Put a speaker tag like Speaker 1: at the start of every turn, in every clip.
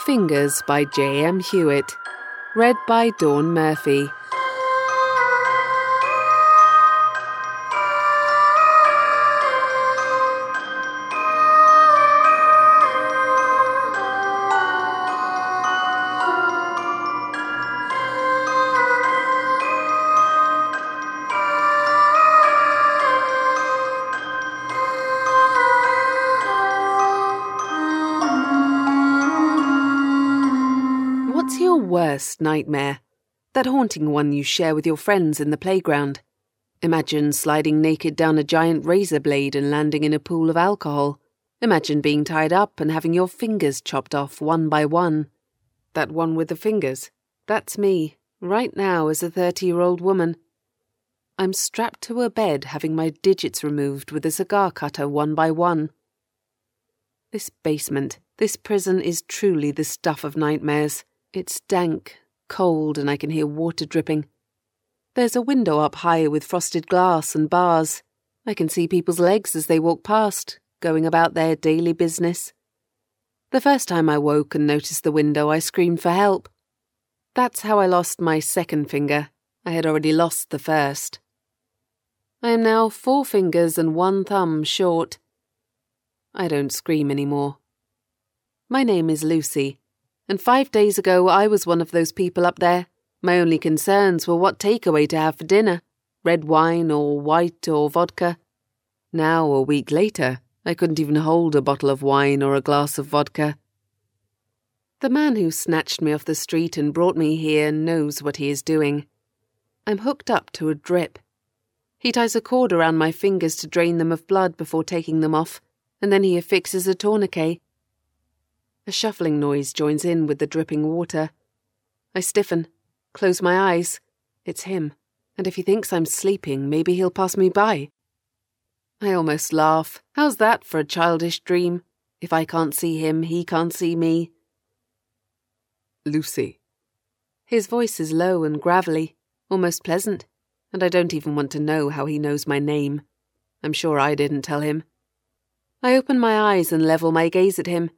Speaker 1: Fingers by J.M. Hewitt. Read by Dawn Murphy. What's your worst nightmare? That haunting one you share with your friends in the playground. Imagine sliding naked down a giant razor blade and landing in a pool of alcohol. Imagine being tied up and having your fingers chopped off one by one. That one with the fingers, that's me, right now as a 30-year-old woman. I'm strapped to a bed having my digits removed with a cigar cutter one by one. This basement, this prison is truly the stuff of nightmares. It's dank, cold, and I can hear water dripping. There's a window up high with frosted glass and bars. I can see people's legs as they walk past, going about their daily business. The first time I woke and noticed the window, I screamed for help. That's how I lost my second finger. I had already lost the first. I am now 4 fingers and 1 thumb short. I don't scream anymore. My name is Lucy. And 5 days ago, I was one of those people up there. My only concerns were what takeaway to have for dinner, red wine or white or vodka. Now, a week later, I couldn't even hold a bottle of wine or a glass of vodka. The man who snatched me off the street and brought me here knows what he is doing. I'm hooked up to a drip. He ties a cord around my fingers to drain them of blood before taking them off, and then he affixes a tourniquet. A shuffling noise joins in with the dripping water. I stiffen, close my eyes. It's him, and if he thinks I'm sleeping, maybe he'll pass me by. I almost laugh. How's that for a childish dream? If I can't see him, he can't see me. Lucy. His voice is low and gravelly, almost pleasant, and I don't even want to know how he knows my name. I'm sure I didn't tell him. I open my eyes and level my gaze at him.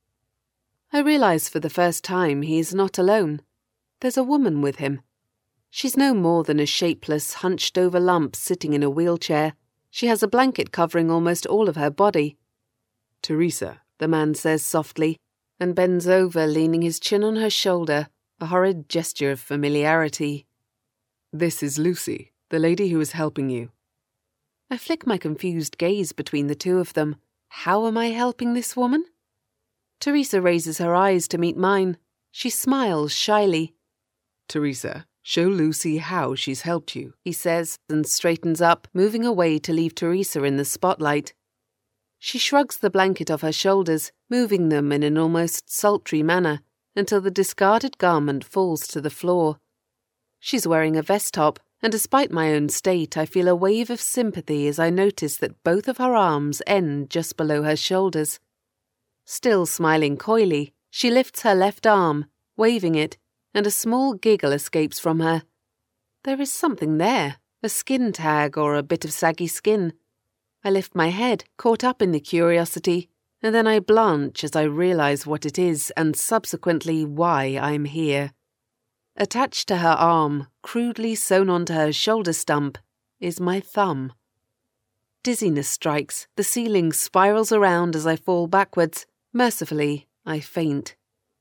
Speaker 1: I realise for the first time he is not alone. There's a woman with him. She's no more than a shapeless, hunched-over lump sitting in a wheelchair. She has a blanket covering almost all of her body. Teresa, the man says softly, and bends over, leaning his chin on her shoulder, a horrid gesture of familiarity. This is Lucy, the lady who is helping you. I flick my confused gaze between the two of them. How am I helping this woman? Teresa raises her eyes to meet mine. She smiles shyly. Teresa, show Lucy how she's helped you, he says, and straightens up, moving away to leave Teresa in the spotlight. She shrugs the blanket off her shoulders, moving them in an almost sultry manner, until the discarded garment falls to the floor. She's wearing a vest top, and despite my own state, I feel a wave of sympathy as I notice that both of her arms end just below her shoulders. Still smiling coyly, she lifts her left arm, waving it, and a small giggle escapes from her. There is something there, a skin tag or a bit of saggy skin. I lift my head, caught up in the curiosity, and then I blanch as I realise what it is and subsequently why I'm here. Attached to her arm, crudely sewn onto her shoulder stump, is my thumb. Dizziness strikes, the ceiling spirals around as I fall backwards. Mercifully, I faint.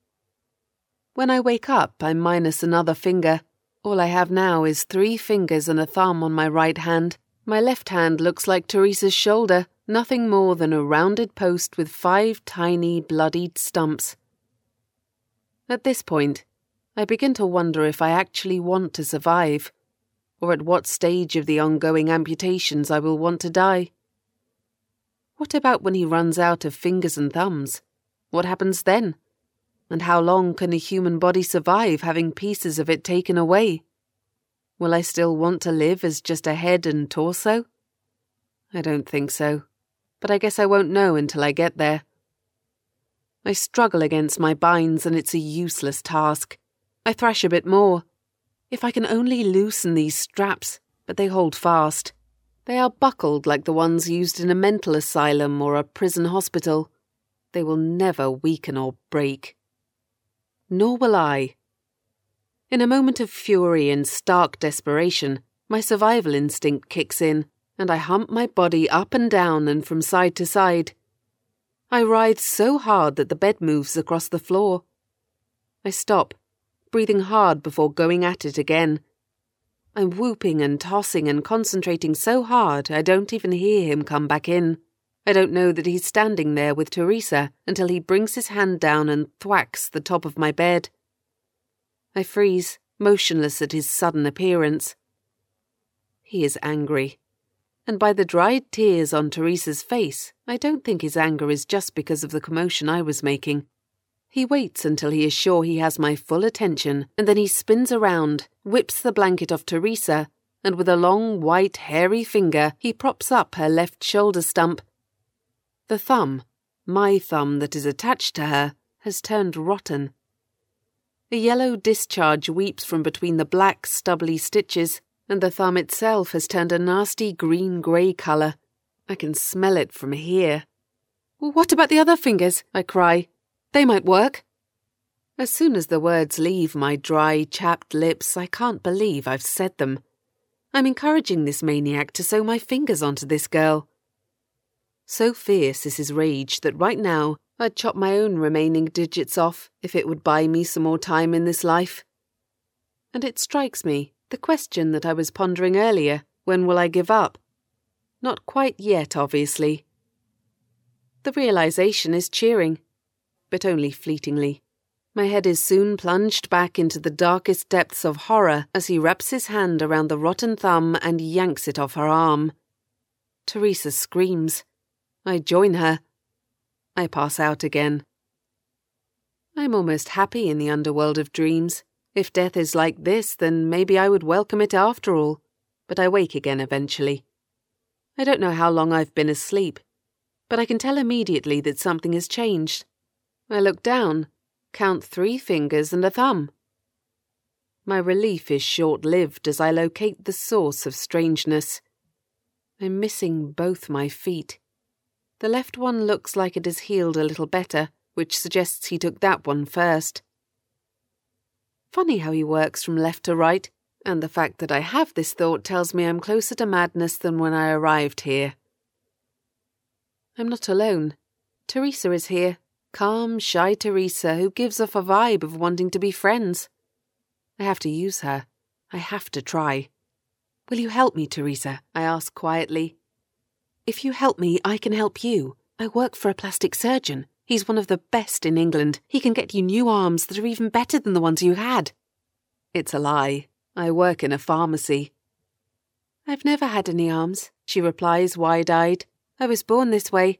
Speaker 1: When I wake up, I'm minus another finger. All I have now is 3 fingers and a thumb on my right hand. My left hand looks like Teresa's shoulder, nothing more than a rounded post with 5 tiny, bloodied stumps. At this point, I begin to wonder if I actually want to survive, or at what stage of the ongoing amputations I will want to die. What about when he runs out of fingers and thumbs? What happens then? And how long can a human body survive having pieces of it taken away? Will I still want to live as just a head and torso? I don't think so, but I guess I won't know until I get there. I struggle against my binds and it's a useless task. I thrash a bit more. If I can only loosen these straps, but they hold fast. They are buckled like the ones used in a mental asylum or a prison hospital. They will never weaken or break. nor will I. In a moment of fury and stark desperation, my survival instinct kicks in, and I hump my body up and down and from side to side. I writhe so hard that the bed moves across the floor. I stop, breathing hard before going at it again. I'm whooping and tossing and concentrating so hard I don't even hear him come back in. I don't know that he's standing there with Teresa until he brings his hand down and thwacks the top of my bed. I freeze, motionless at his sudden appearance. He is angry, and by the dried tears on Teresa's face, I don't think his anger is just because of the commotion I was making. He waits until he is sure he has my full attention, and then he spins around, whips the blanket off Teresa, and with a long, white, hairy finger, he props up her left shoulder stump. The thumb, my thumb that is attached to her, has turned rotten. A yellow discharge weeps from between the black, stubbly stitches, and the thumb itself has turned a nasty green-grey colour. I can smell it from here. "What about the other fingers?" I cry. "They might work." As soon as the words leave my dry, chapped lips, I can't believe I've said them. I'm encouraging this maniac to sew my fingers onto this girl. So fierce is his rage that right now I'd chop my own remaining digits off if it would buy me some more time in this life. And it strikes me, the question that I was pondering earlier, when will I give up? Not quite yet, obviously. The realization is cheering, but only fleetingly. My head is soon plunged back into the darkest depths of horror as he wraps his hand around the rotten thumb and yanks it off her arm. Teresa screams. I join her. I pass out again. I'm almost happy in the underworld of dreams. If death is like this, then maybe I would welcome it after all. But I wake again eventually. I don't know how long I've been asleep, but I can tell immediately that something has changed. I look down, count 3 fingers and a thumb. My relief is short-lived as I locate the source of strangeness. I'm missing both my feet. The left one looks like it has healed a little better, which suggests he took that one first. Funny how he works from left to right, and the fact that I have this thought tells me I'm closer to madness than when I arrived here. I'm not alone. Teresa is here. Calm, shy Teresa who gives off a vibe of wanting to be friends. I have to use her. I have to try. "Will you help me, Teresa?" I ask quietly. "If you help me, I can help you. I work for a plastic surgeon. He's one of the best in England. He can get you new arms that are even better than the ones you had." It's a lie. I work in a pharmacy. "I've never had any arms," she replies wide-eyed. "I was born this way."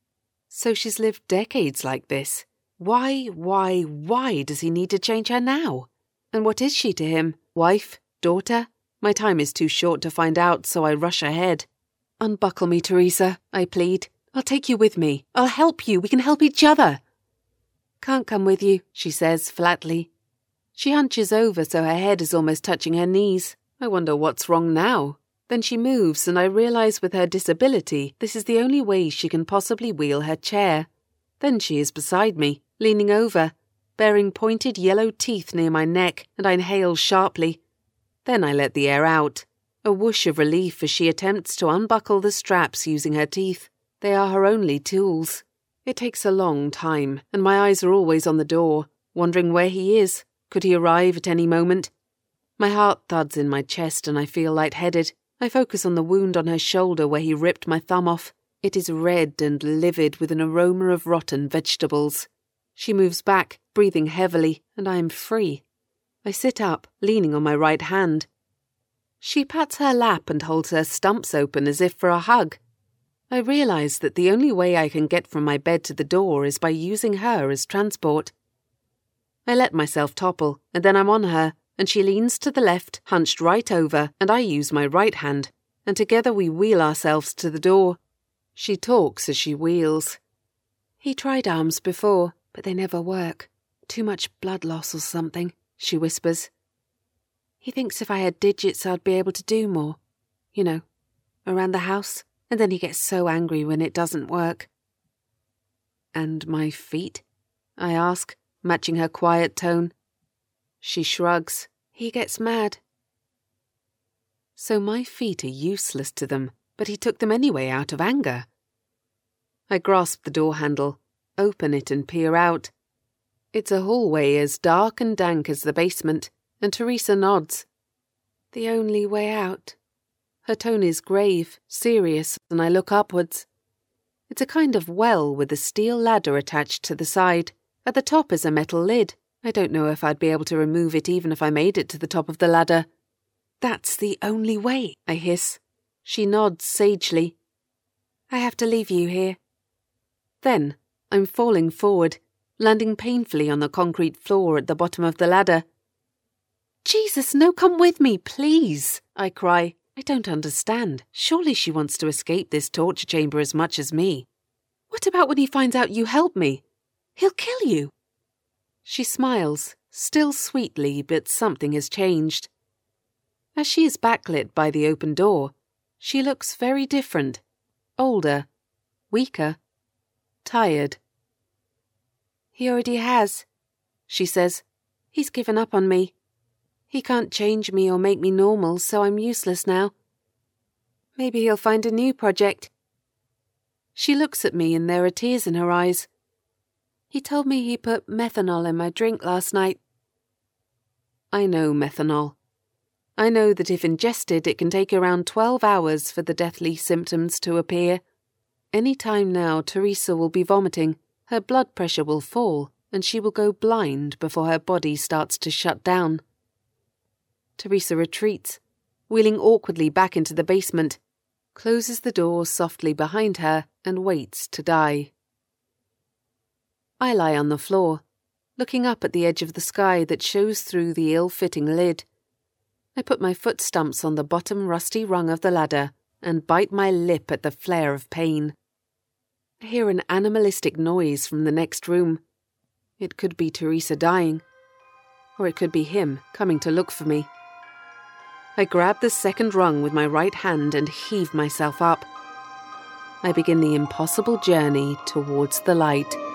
Speaker 1: So she's lived decades like this. Why does he need to change her now? And what is she to him? Wife? Daughter? My time is too short to find out, so I rush ahead. "Unbuckle me, Teresa," I plead. "I'll take you with me. I'll help you. We can help each other." "Can't come with you," she says flatly. She hunches over so her head is almost touching her knees. I wonder what's wrong now. Then she moves and I realise with her disability this is the only way she can possibly wheel her chair. Then she is beside me, leaning over, bearing pointed yellow teeth near my neck, and I inhale sharply. Then I let the air out. A whoosh of relief as she attempts to unbuckle the straps using her teeth. They are her only tools. It takes a long time, and my eyes are always on the door, wondering where he is. Could he arrive at any moment? My heart thuds in my chest and I feel lightheaded. I focus on the wound on her shoulder where he ripped my thumb off. It is red and livid with an aroma of rotten vegetables. She moves back, breathing heavily, and I am free. I sit up, leaning on my right hand. She pats her lap and holds her stumps open as if for a hug. I realise that the only way I can get from my bed to the door is by using her as transport. I let myself topple, and then I'm on her, and she leans to the left, hunched right over, and I use my right hand, and together we wheel ourselves to the door. She talks as she wheels. "He tried arms before, but they never work. Too much blood loss or something," she whispers. "He thinks if I had digits I'd be able to do more. You know, around the house, and then he gets so angry when it doesn't work." "And my feet?" I ask, matching her quiet tone. She shrugs. He gets mad. So my feet are useless to them, but he took them anyway out of anger. I grasp the door handle, open it and peer out. It's a hallway as dark and dank as the basement, and Teresa nods. The only way out. Her tone is grave, serious, and I look upwards. It's a kind of well with a steel ladder attached to the side. At the top is a metal lid. I don't know if I'd be able to remove it even if I made it to the top of the ladder. That's the only way, I hiss. She nods sagely. I have to leave you here. Then I'm falling forward, landing painfully on the concrete floor at the bottom of the ladder. Jesus, no, come with me, please, I cry. I don't understand. Surely she wants to escape this torture chamber as much as me. What about when he finds out you help me? He'll kill you. She smiles, still sweetly, but something has changed. As she is backlit by the open door, she looks very different. Older, weaker, tired. He already has, she says. He's given up on me. He can't change me or make me normal, so I'm useless now. Maybe he'll find a new project. She looks at me and there are tears in her eyes. He told me he put methanol in my drink last night. I know methanol. I know that if ingested, it can take around 12 hours for the deathly symptoms to appear. Any time now, Teresa will be vomiting, her blood pressure will fall, and she will go blind before her body starts to shut down. Teresa retreats, wheeling awkwardly back into the basement, closes the door softly behind her, and waits to die. I lie on the floor, looking up at the edge of the sky that shows through the ill-fitting lid. I put my foot stumps on the bottom rusty rung of the ladder and bite my lip at the flare of pain. I hear an animalistic noise from the next room. It could be Teresa dying, or it could be him coming to look for me. I grab the second rung with my right hand and heave myself up. I begin the impossible journey towards the light.